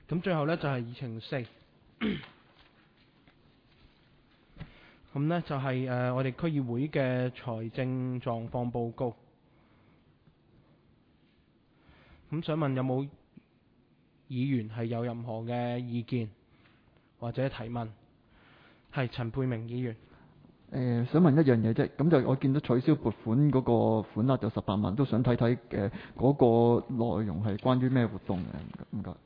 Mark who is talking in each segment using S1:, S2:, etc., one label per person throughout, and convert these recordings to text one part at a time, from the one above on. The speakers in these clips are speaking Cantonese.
S1: 咁最後呢，就係議程4，咁呢，就係我哋區議會嘅財政狀況報告。咁想問有冇議員係有任何嘅意見或者提問？係陳沛明議員。
S2: 想問一樣嘢啫，咁就我見到取消撥款嗰個款額就18萬，都想睇睇嗰個內容係關於咩活動嘅？唔該。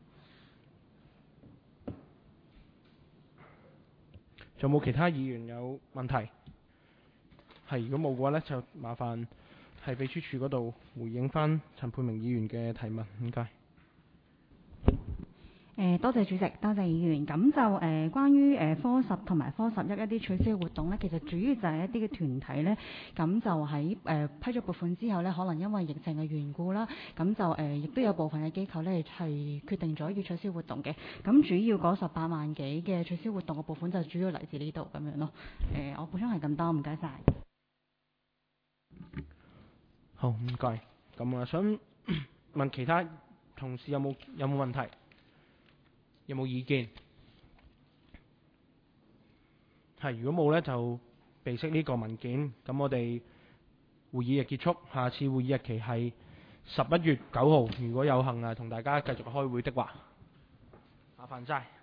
S1: 仲有冇其他議員有問題？係，如果冇嘅話呢，就麻煩係秘書處嗰度回應返陳沛明議員嘅提問。唔該。
S3: 多謝主席，多謝議員。咁就關於科10同埋科11一啲取消活動呢，其實主要就係一啲嘅團體呢，咁就喺批咗撥款之後呢，可能因為疫情嘅緣故啦，咁就亦都有部分嘅機構呢係決定咗要取消活動嘅。咁主要嗰18萬幾嘅取消活動嘅撥款就主要嚟自呢度咁樣咯。我補充係咁多，唔該晒。
S1: 好，唔該。咁我想問其他同事有冇問題？有冇意見？係，如果冇呢，就備悉呢個文件。咁我哋會議日結束，下次會議日期係11月9號。如果有幸同大家繼續開會的話，麻煩晒。